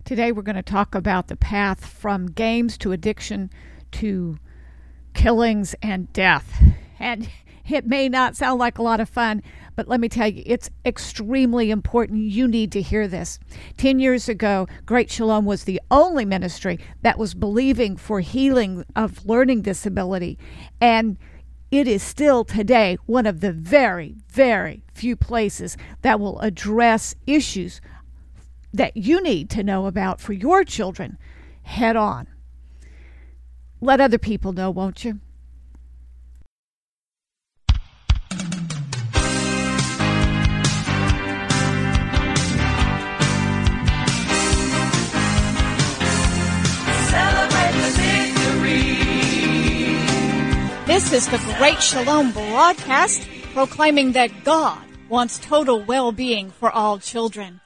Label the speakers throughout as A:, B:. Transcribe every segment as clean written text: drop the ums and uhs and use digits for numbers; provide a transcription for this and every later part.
A: Today we're going to talk about the path from games to addiction to killings and death. And it may not sound like a lot of fun, but let me tell you, it's extremely important. You need to hear this. 10 years ago, Great Shalom was the only ministry that was believing for healing of learning disability. And it is still today one of the very, very few places that will address issues that you need to know about for your children head on. Let other people know, won't you?
B: Celebrate the victory.
C: This is the Great Shalom broadcast proclaiming that God wants total well-being for all children.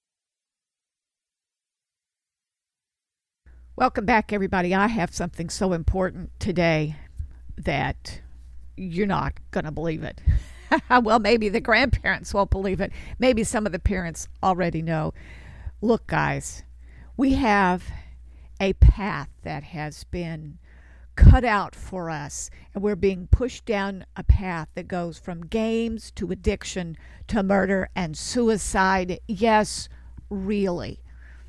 A: Welcome back, everybody. I have something so important today that you're not going to believe it. Well, maybe the grandparents won't believe it. Maybe some of the parents already know. Look, guys, we have a path that has been cut out for us, and we're being pushed down a path that goes from games to addiction to murder and suicide. Yes, really.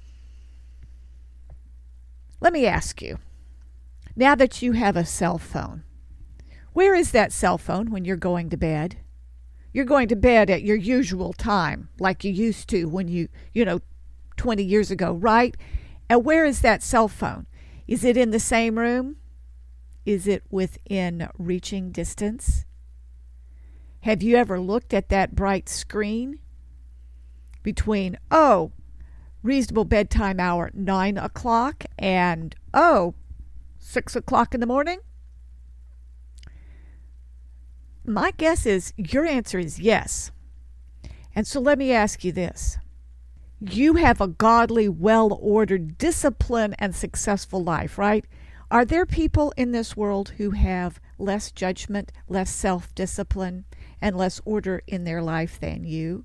A: Let me ask you, now that you have a cell phone, where is that cell phone when you're going to bed? You're going to bed at your usual time, like you used to when you 20 years ago, right? And where is that cell phone? Is it in the same room? Is it within reaching distance? Have you ever looked at that bright screen between, reasonable bedtime hour, 9 o'clock, and 6 o'clock in the morning? My guess is your answer is yes. And so let me ask you this. You have a godly, well-ordered, disciplined, and successful life, right? Are there people in this world who have less judgment, less self-discipline, and less order in their life than you?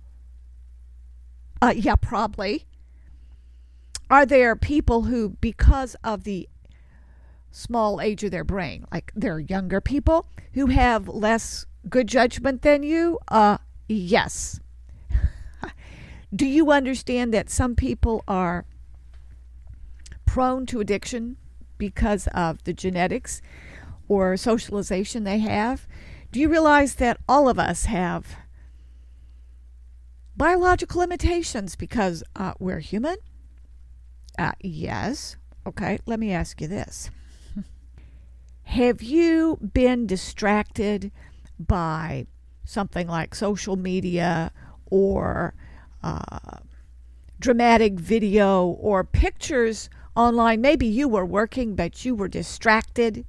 A: Yeah, probably. Are there people who, because of the small age of their brain, like they're younger people, who have less good judgment than you? Yes. Do you understand that some people are prone to addiction because of the genetics or socialization they have? Do you realize that all of us have biological limitations because we're human? Yes. Okay, let me ask you this. Have you been distracted by something like social media or dramatic video or pictures online? Maybe you were working, but you were distracted.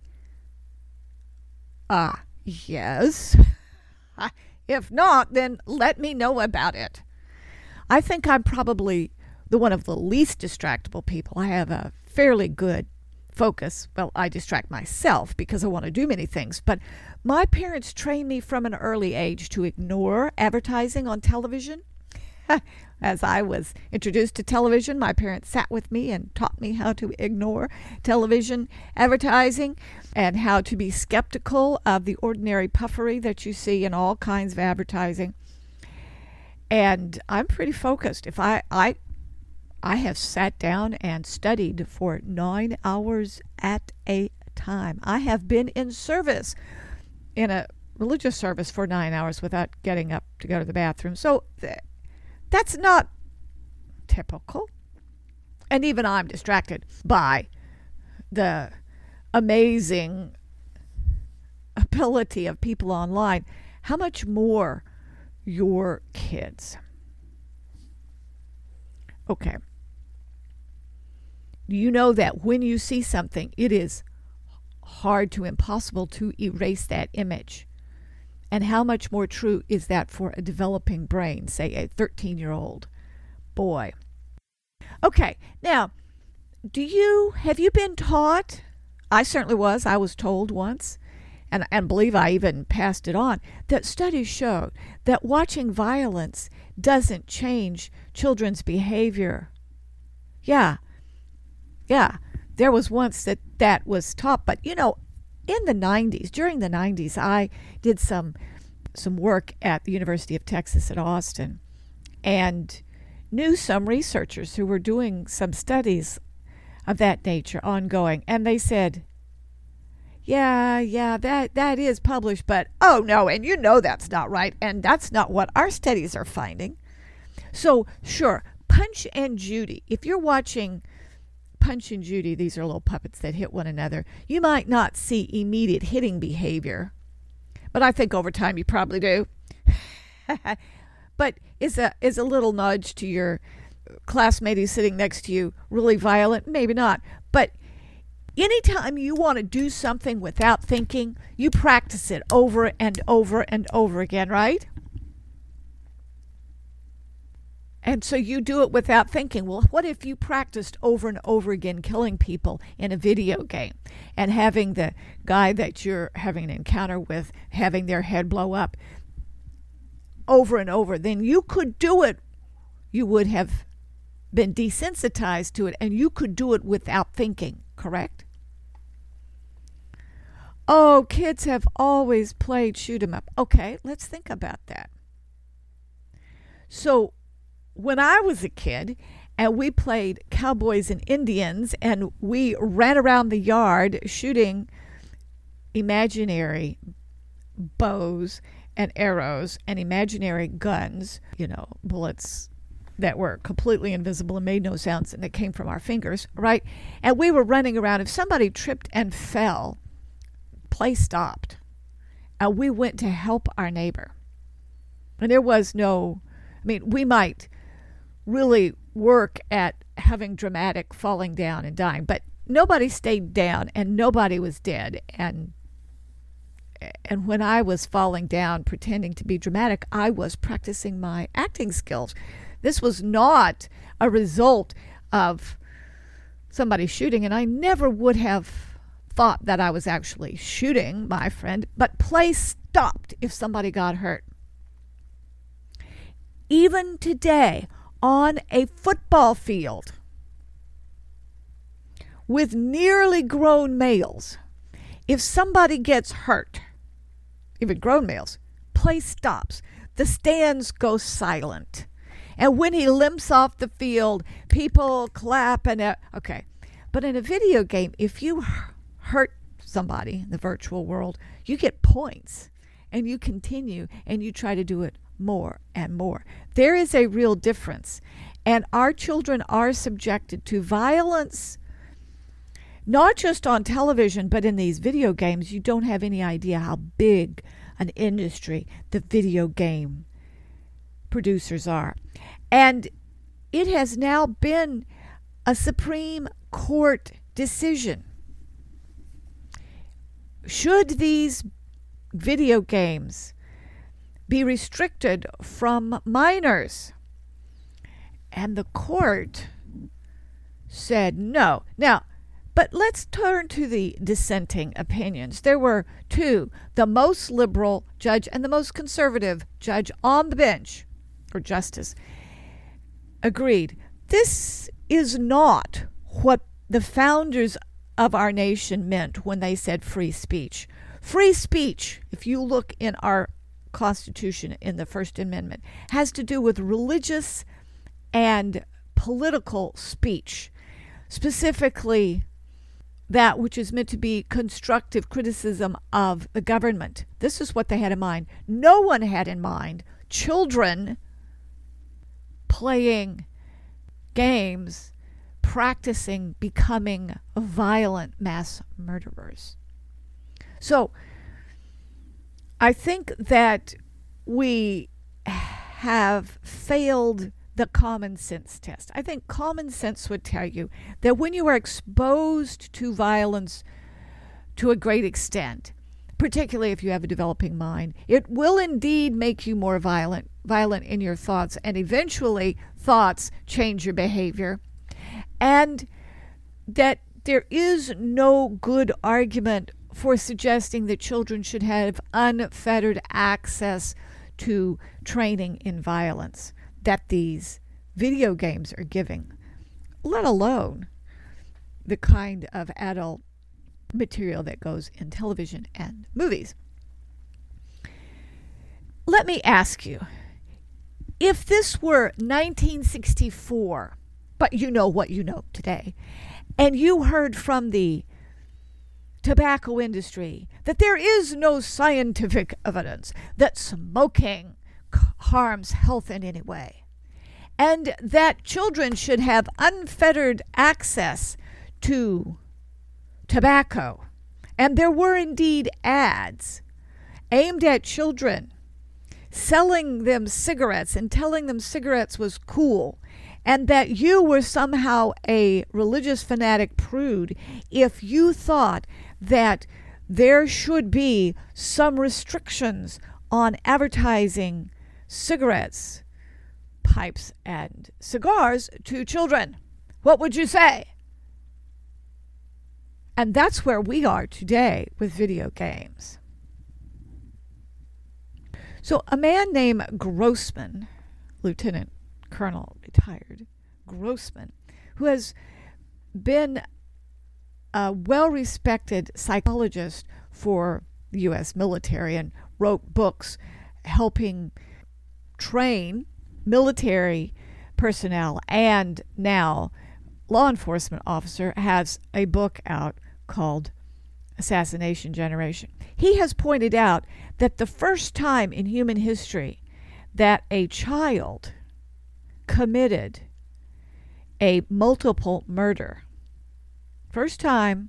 A: Yes. If not, then let me know about it. I think I'm probably one of the least distractible people. I have a fairly good focus. Well, I distract myself because I want to do many things. But my parents trained me from an early age to ignore advertising on television. As I was introduced to television, my parents sat with me and taught me how to ignore television advertising and how to be skeptical of the ordinary puffery that you see in all kinds of advertising. And I'm pretty focused. If I have sat down and studied for 9 hours at a time. I have been in service, in a religious service, for 9 hours without getting up to go to the bathroom. So that's not typical. And even I'm distracted by the amazing ability of people online. How much more your kids? Okay. You know that when you see something, it is hard to impossible to erase that image. And how much more true is that for a developing brain, say a 13-year-old boy? Okay, now, have you been taught? I certainly was. I was told once, and believe I even passed it on, that studies showed that watching violence doesn't change children's behavior. Yeah. Yeah. There was once that was taught, but in the 90s, during the 90s, I did some work at the University of Texas at Austin and knew some researchers who were doing some studies of that nature ongoing, and they said, yeah, that is published, but oh no, and that's not right, and that's not what our studies are finding. So sure, Punch and Judy, if you're watching Punch and Judy, these are little puppets that hit one another, you might not see immediate hitting behavior, but I think over time you probably do. But is a little nudge to your classmate who's sitting next to you really violent? Maybe not. But anytime you want to do something without thinking, you practice it over and over and over again, right? And so you do it without thinking. Well, what if you practiced over and over again killing people in a video game and having the guy that you're having an encounter with having their head blow up over and over? Then you could do it. You would have been desensitized to it, and you could do it without thinking, correct? Oh, kids have always played shoot 'em up. Okay, let's think about that. So when I was a kid and we played cowboys and Indians and we ran around the yard shooting imaginary bows and arrows and imaginary guns, bullets that were completely invisible and made no sounds and that came from our fingers, right? And we were running around. If somebody tripped and fell, play stopped. And we went to help our neighbor. And there was we might really work at having dramatic falling down and dying, but nobody stayed down and nobody was dead. And when I was falling down pretending to be dramatic, I was practicing my acting skills. This was not a result of somebody shooting, and I never would have thought that I was actually shooting my friend, but play stopped if somebody got hurt. Even today, on a football field with nearly grown males, if somebody gets hurt, even grown males, play stops. The stands go silent. And when he limps off the field, people clap okay. But in a video game, if you hurt somebody in the virtual world, you get points and you continue and you try to do it more and more. There is a real difference. And our children are subjected to violence, not just on television, but in these video games. You don't have any idea how big an industry the video game producers are. And it has now been a Supreme Court decision. Should these video games be restricted from minors? And the court said no. Now, but let's turn to the dissenting opinions. There were two, the most liberal judge and the most conservative judge on the bench, or justice, agreed. This is not what the founders of our nation meant when they said free speech. Free speech, if you look in our Constitution in the First Amendment, has to do with religious and political speech, specifically that which is meant to be constructive criticism of the government. This is what they had in mind. No one had in mind children playing games, practicing becoming violent mass murderers. So I think that we have failed the common sense test. I think common sense would tell you that when you are exposed to violence to a great extent, particularly if you have a developing mind, it will indeed make you more violent in your thoughts, and eventually thoughts change your behavior, and that there is no good argument for suggesting that children should have unfettered access to training in violence that these video games are giving. let alone the kind of adult material that goes in television and movies. Let me ask you, if this were 1964, but you know what you know today, and you heard from the tobacco industry that there is no scientific evidence that smoking harms health in any way, and that children should have unfettered access to tobacco, and there were indeed ads aimed at children selling them cigarettes and telling them cigarettes was cool, and that you were somehow a religious fanatic prude if you thought that there should be some restrictions on advertising cigarettes, pipes, and cigars to children. What would you say? And that's where we are today with video games. So a man named Grossman, Lieutenant Colonel retired Grossman, who has been a well-respected psychologist for the U.S. military and wrote books helping train military personnel and now law enforcement officer, has a book out called Assassination Generation. He has pointed out that the first time in human history that a child committed a multiple murder, first time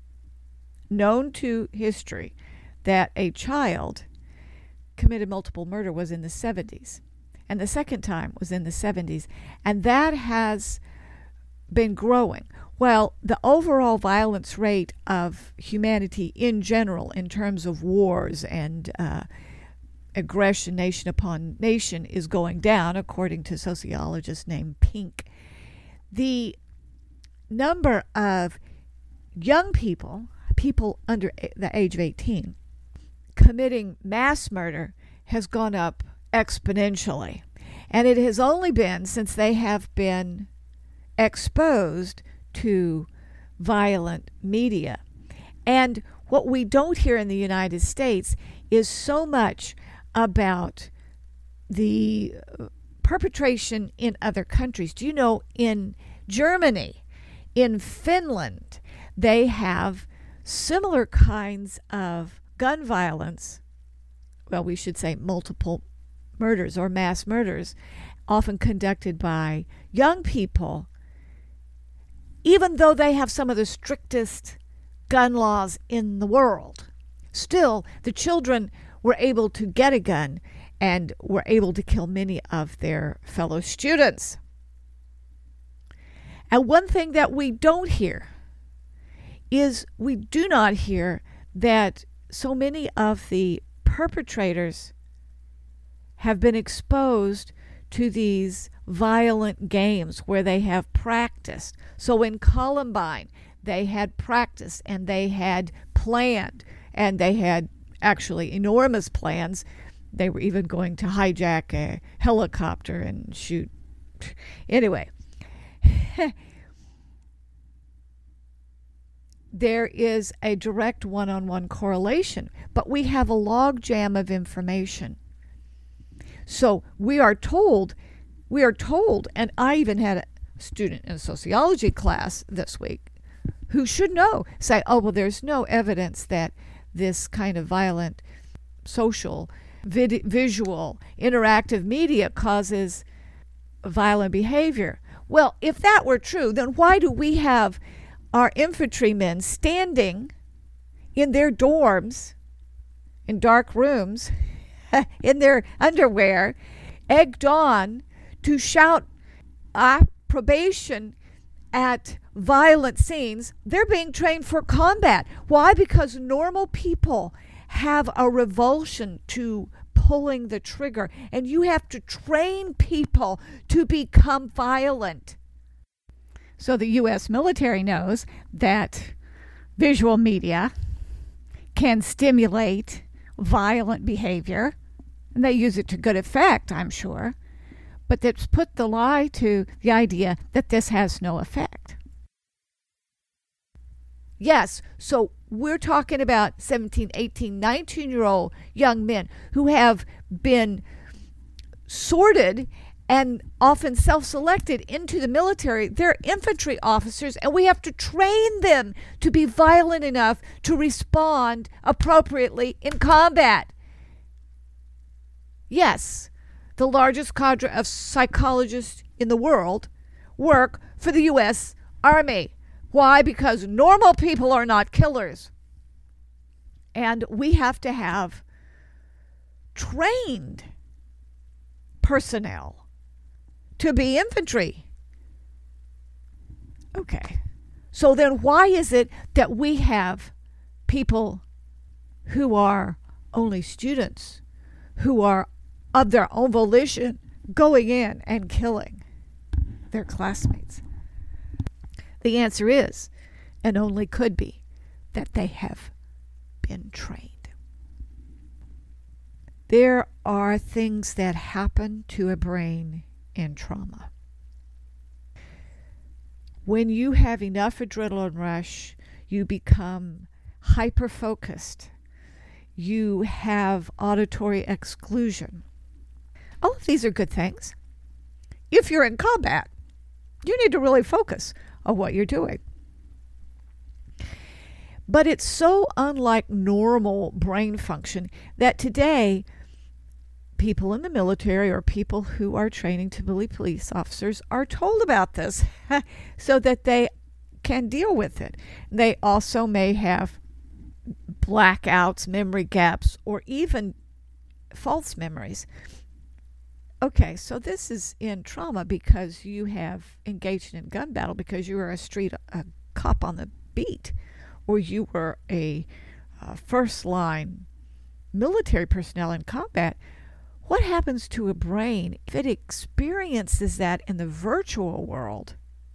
A: known to history that a child committed multiple murder, was in the 70s. And the second time was in the 70s. And that has been growing. Well, the overall violence rate of humanity in general, in terms of wars and aggression nation upon nation, is going down, according to sociologists named Pink. The number of young people under the age of 18, committing mass murder has gone up exponentially. And it has only been since they have been exposed to violent media. And what we don't hear in the United States is so much about the perpetration in other countries. Do you know, in Germany, in Finland, they have similar kinds of gun violence. Well, we should say multiple murders or mass murders, often conducted by young people, even though they have some of the strictest gun laws in the world. Still, the children were able to get a gun and were able to kill many of their fellow students. And one thing that we don't hear is we do not hear that so many of the perpetrators have been exposed to these violent games where they have practiced. So in Columbine, they had practiced and they had planned, and they had actually enormous plans. They were even going to hijack a helicopter and shoot. Anyway, there is a direct one-on-one correlation, but we have a logjam of information. So we are told, and I even had a student in a sociology class this week who should know, say, oh, well, there's no evidence that this kind of violent social, visual, interactive media causes violent behavior. Well, if that were true, then why do we have our infantrymen standing in their dorms, in dark rooms, in their underwear, egged on to shout approbation at violent scenes? They're being trained for combat. Why? Because normal people have a revulsion to pulling the trigger, and you have to train people to become violent. So the U.S. military knows that visual media can stimulate violent behavior, and they use it to good effect, I'm sure. but that's put the lie to the idea that this has no effect. Yes, so we're talking about 17, 18, 19-year-old young men who have been sorted and often self-selected into the military. They're infantry officers, and we have to train them to be violent enough to respond appropriately in combat. Yes, the largest cadre of psychologists in the world work for the U.S. Army. Why? Because normal people are not killers. And we have to have trained personnel to be infantry. Okay. So then why is it that we have people who are only students, who are of their own volition, going in and killing their classmates? The answer is, and only could be, that they have been trained. There are things that happen to a brain in trauma. When you have enough adrenaline rush, you become hyper-focused. You have auditory exclusion. All of these are good things. If you're in combat, you need to really focus on what you're doing. But it's so unlike normal brain function that today people in the military or people who are training to be police officers are told about this so that they can deal with it. They also may have blackouts, memory gaps, or even false memories. Okay, so this is in trauma because you have engaged in gun battle, because you were a cop on the beat, or you were a first-line military personnel in combat. What happens to a brain if it experiences that in the virtual world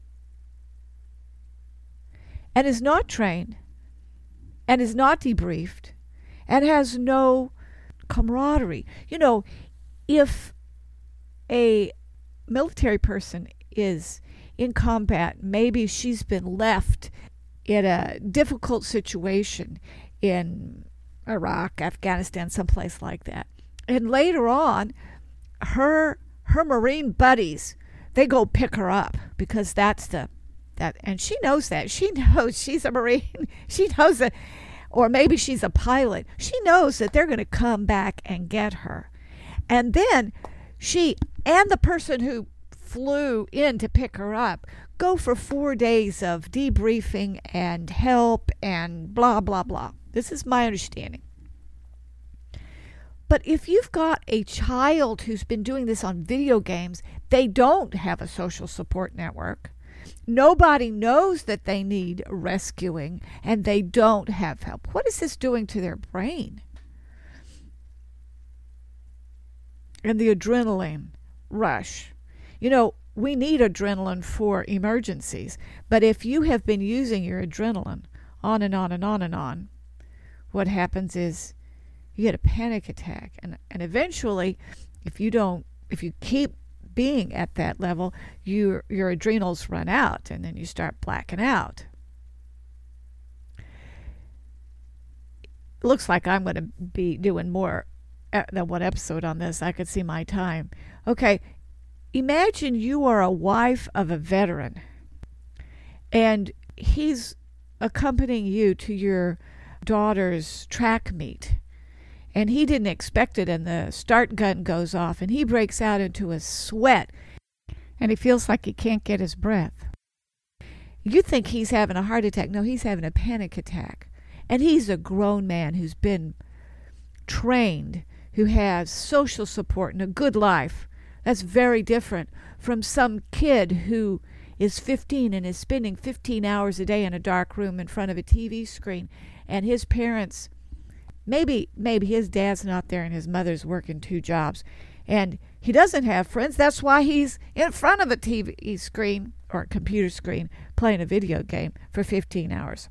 A: and is not trained and is not debriefed and has no camaraderie? You know, if a military person is in combat, maybe she's been left in a difficult situation in Iraq, Afghanistan, someplace like that. And later on, her Marine buddies, they go pick her up because and she knows that. She knows she's a Marine. She knows that, or maybe she's a pilot. She knows that they're going to come back and get her. And then she and the person who flew in to pick her up go for 4 days of debriefing and help and blah, blah, blah. This is my understanding. But if you've got a child who's been doing this on video games, they don't have a social support network. Nobody knows that they need rescuing, and they don't have help. What is this doing to their brain? And the adrenaline rush. You know, we need adrenaline for emergencies, but if you have been using your adrenaline on and on and on and on, what happens is you get a panic attack, and eventually, if you keep being at that level, your adrenals run out, and then you start blacking out. It looks like I'm going to be doing more than one episode on this. I could see my time. Okay, imagine you are a wife of a veteran, and he's accompanying you to your daughter's track meet. And he didn't expect it, and the start gun goes off, and he breaks out into a sweat, and he feels like he can't get his breath. You think he's having a heart attack. No, he's having a panic attack. And he's a grown man who's been trained, who has social support and a good life. That's very different from some kid who is 15 and is spending 15 hours a day in a dark room in front of a TV screen, and his parents... Maybe his dad's not there and his mother's working 2 jobs. And he doesn't have friends. That's why he's in front of a TV screen or a computer screen playing a video game for 15 hours.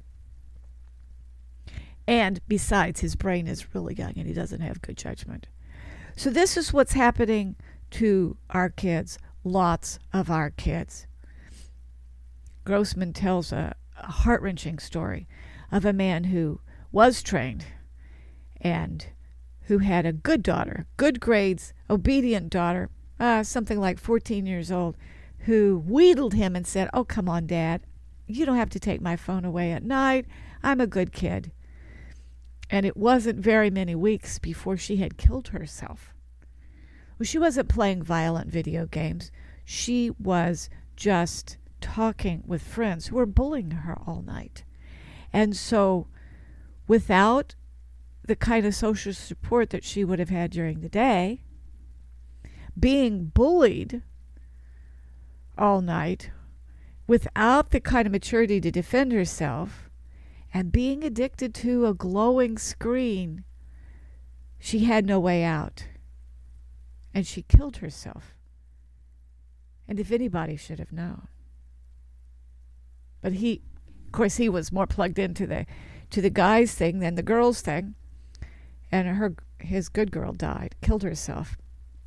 A: And besides, his brain is really young and he doesn't have good judgment. So this is what's happening to our kids, lots of our kids. Grossman tells a heart-wrenching story of a man who was trained and who had a good daughter, good grades, obedient daughter, something like 14 years old, who wheedled him and said, "Oh, come on, Dad. You don't have to take my phone away at night. I'm a good kid." And it wasn't very many weeks before she had killed herself. Well, she wasn't playing violent video games. She was just talking with friends who were bullying her all night. And so without the kind of social support that she would have had during the day, being bullied all night, without the kind of maturity to defend herself, and being addicted to a glowing screen, she had no way out. And she killed herself. And if anybody should have known. But he, of course, he was more plugged into the guys thing than the girls thing. And his good girl died, killed herself.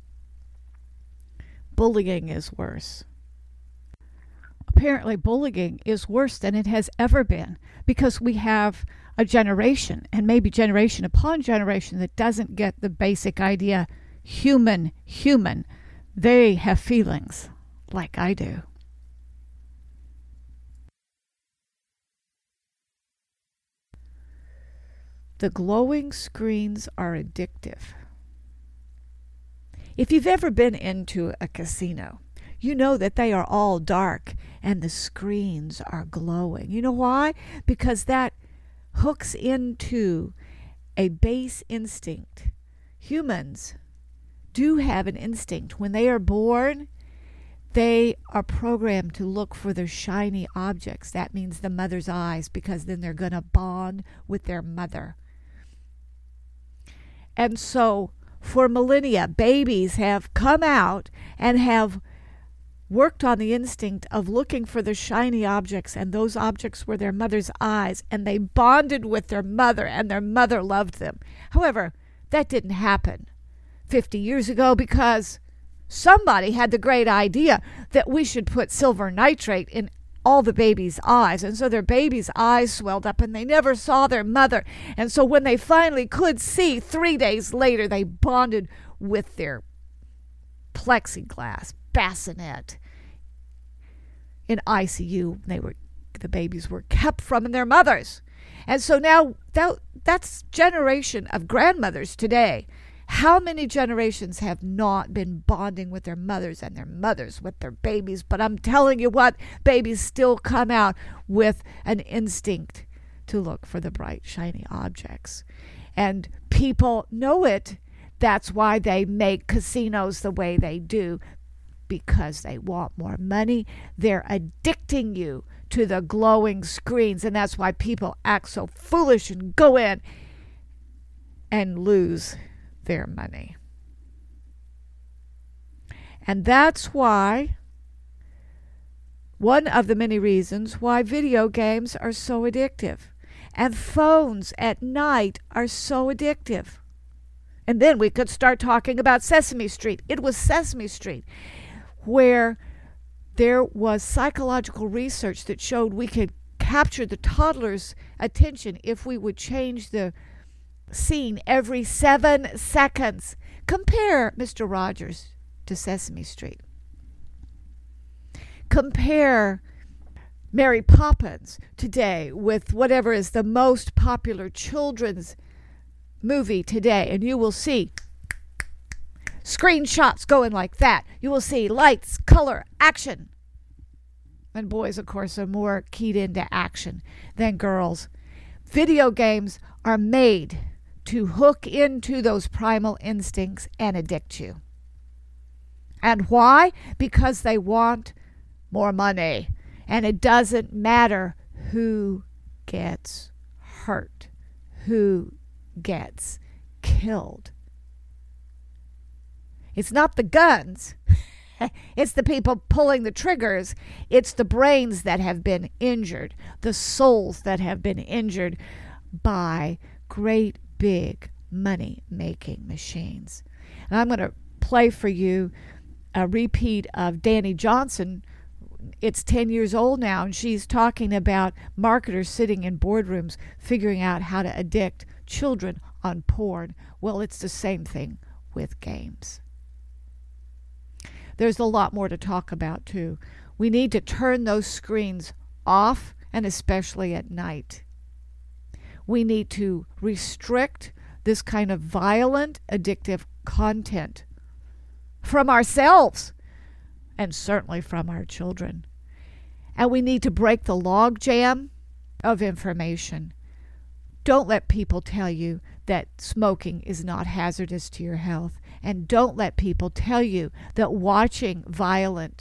A: Bullying is worse. Apparently, bullying is worse than it has ever been, because we have a generation, and maybe generation upon generation, that doesn't get the basic idea, human. They have feelings like I do. The glowing screens are addictive. If you've ever been into a casino, you know that they are all dark and the screens are glowing. You know why? Because that hooks into a base instinct. Humans do have an instinct. When they are born, they are programmed to look for the shiny objects. That means the mother's eyes, because then they're going to bond with their mother. And so for millennia, babies have come out and have worked on the instinct of looking for the shiny objects, and those objects were their mother's eyes, and they bonded with their mother, and their mother loved them. However, that didn't happen 50 years ago, because somebody had the great idea that we should put silver nitrate in all the babies' eyes, and so their babies' eyes swelled up and they never saw their mother. And so when they finally could see, 3 days later, they bonded with their plexiglass bassinet in ICU. The babies were kept from their mothers. And so now that's generation of grandmothers today. How many generations have not been bonding with their mothers, and their mothers with their babies? But I'm telling you what, babies still come out with an instinct to look for the bright, shiny objects. And people know it. That's why they make casinos the way they do, because they want more money. They're addicting you to the glowing screens, and that's why people act so foolish and go in and lose their money. And that's why, one of the many reasons why video games are so addictive, and phones at night are so addictive. And then we could start talking about Sesame Street. It was Sesame Street where there was psychological research that showed we could capture the toddler's attention if we would change the scene every 7 seconds. Compare Mr. Rogers to Sesame Street. Compare Mary Poppins today with whatever is the most popular children's movie today, and you will see screenshots going like that. You will see lights, color, action. And boys, of course, are more keyed into action than girls. Video games are made to hook into those primal instincts and addict you. And why? Because they want more money. And it doesn't matter who gets hurt, who gets killed. It's not the guns. It's the people pulling the triggers. It's the brains that have been injured, the souls that have been injured by great big money-making machines. And I'm going to play for you a repeat of Danny Johnson. It's 10 years old now, and she's talking about marketers sitting in boardrooms figuring out how to addict children on porn. Well, it's the same thing with games. There's a lot more to talk about, too. We need to turn those screens off, and especially at night. We need to restrict this kind of violent, addictive content from ourselves and certainly from our children. And we need to break the logjam of information. Don't let people tell you that smoking is not hazardous to your health. And don't let people tell you that watching violence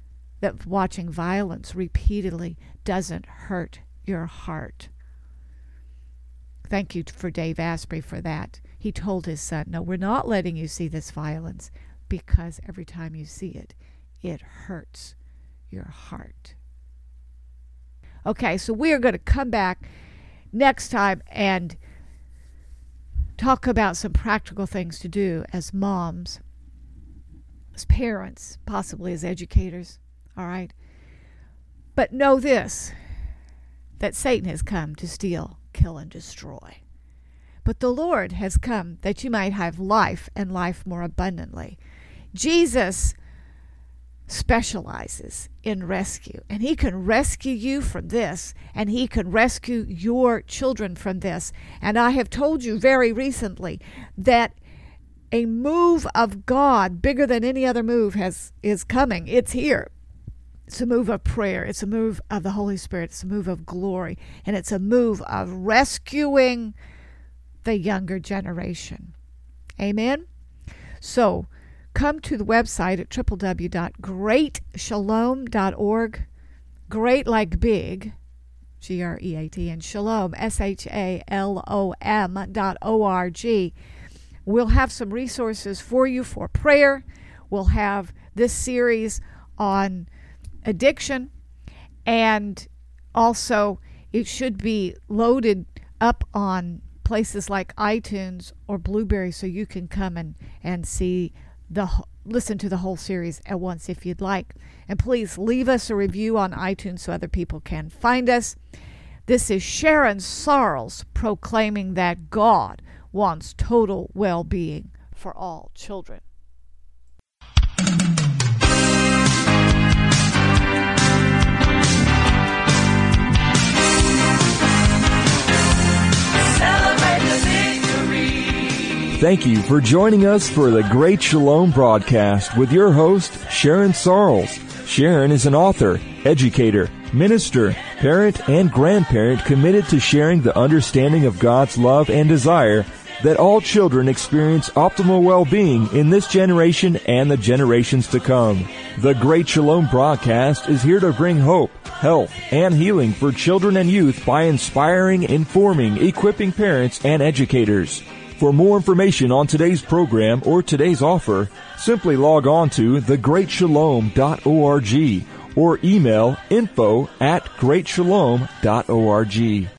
A: repeatedly doesn't hurt your heart. Thank you for Dave Asprey for that. He told his son, no, we're not letting you see this violence, because every time you see it, it hurts your heart. Okay, so we are going to come back next time and talk about some practical things to do as moms, as parents, possibly as educators, all right? But know this, that Satan has come to steal, kill, and destroy. But the Lord has come that you might have life, and life more abundantly. Jesus specializes in rescue, and he can rescue you from this, and he can rescue your children from this. And I have told you very recently that a move of God bigger than any other move is coming. It's here. It's a move of prayer. It's a move of the Holy Spirit. It's a move of glory, and it's a move of rescuing the younger generation. Amen? So come to the website at www.greatshalom.org. Great like big, G-R-E-A-T, and shalom, SHALOM.org. We'll have some resources for you for prayer. We'll have this series on addiction, and also it should be loaded up on places like iTunes or Blueberry, so you can come and see listen to the whole series at once if you'd like. And please leave us a review on iTunes so other people can find us. This is Sharon Sarles proclaiming that God wants total well-being for all children.
D: Thank you for joining us for the Great Shalom broadcast with your host, Sharon Sarles. Sharon is an author, educator, minister, parent, and grandparent committed to sharing the understanding of God's love and desire that all children experience optimal well-being in this generation and the generations to come. The Great Shalom broadcast is here to bring hope, health, and healing for children and youth by inspiring, informing, equipping parents and educators. For more information on today's program or today's offer, simply log on to thegreatshalom.org or email info@greatshalom.org.